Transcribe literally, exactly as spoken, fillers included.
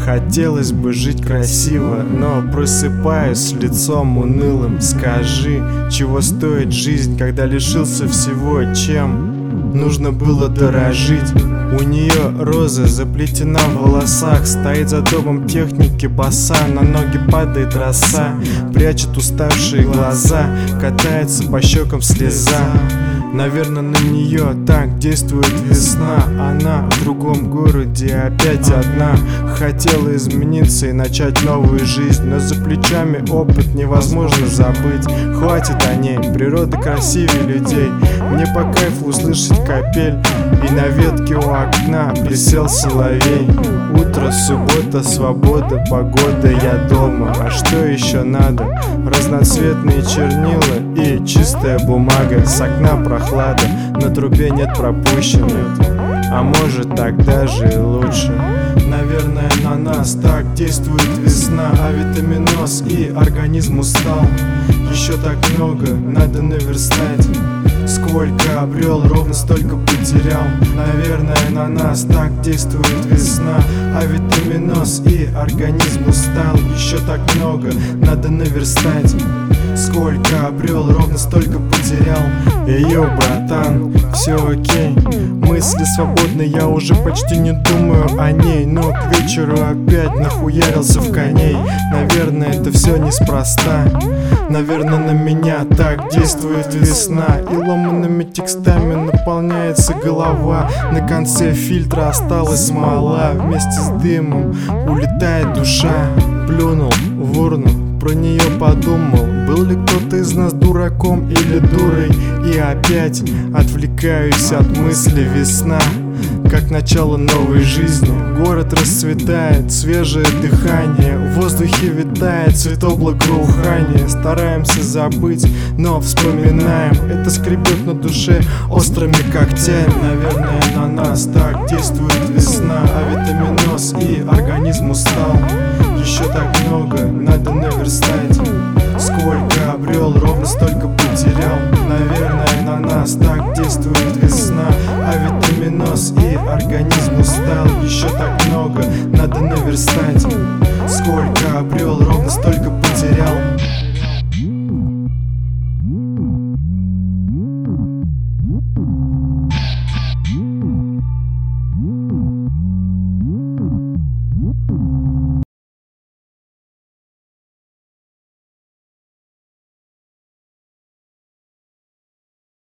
Хотелось бы жить красиво, но просыпаюсь с лицом унылым. Скажи, чего стоит жизнь, когда лишился всего, чем нужно было дорожить? У нее роза заплетена в волосах, стоит за домом техники боса, на ноги падает роса, прячет уставшие глаза, катается по щекам слеза. Наверное, на нее так действует весна. Она в другом городе опять одна. Хотела измениться и начать новую жизнь, но за плечами опыт невозможно забыть. Хватит о ней, природа красивее людей. Мне по кайфу услышать капель, и на ветке у окна присел соловей. Утро, суббота, свобода, погода, я дома. А что еще надо? Разноцветные чернила и чистая бумага. С окна прохлада, на трубе нет пропущенных. А может, так даже и лучше. Наверное, на нас так действует весна. А витаминоз и организм устал. Еще так много надо наверстать. Сколько обрел, ровно столько потерял. Наверное, на нас так действует весна. А витаминоз и организм устал. Еще так много надо наверстать. Сколько обрел, ровно столько потерял. Йоу, братан, все окей. Мысли свободны, я уже почти не думаю о ней. Но к вечеру опять нахуярился в коней. Наверное, это все неспроста. Наверное, на меня так действует весна. И ломаными текстами наполняется голова. На конце фильтра осталась смола. Вместе с дымом улетает душа. Плюнул в урну, про нее подумал. Был ли кто-то из нас дураком или дурой? И опять отвлекаюсь от мысли. Весна, как начало новой жизни. Город расцветает, свежее дыхание. В воздухе витает цветок благоухания. Стараемся забыть, но вспоминаем. Это скребет на душе острыми когтями. Наверное, на нас так действует весна. А витаминоз и организм устал. Еще так много надо наверстать. Сколько обрел, ровно столько потерял. Наверное, на нас так действует весна. А витаминоз и организм устал. Еще так много надо наверстать. Сколько обрел, ровно столько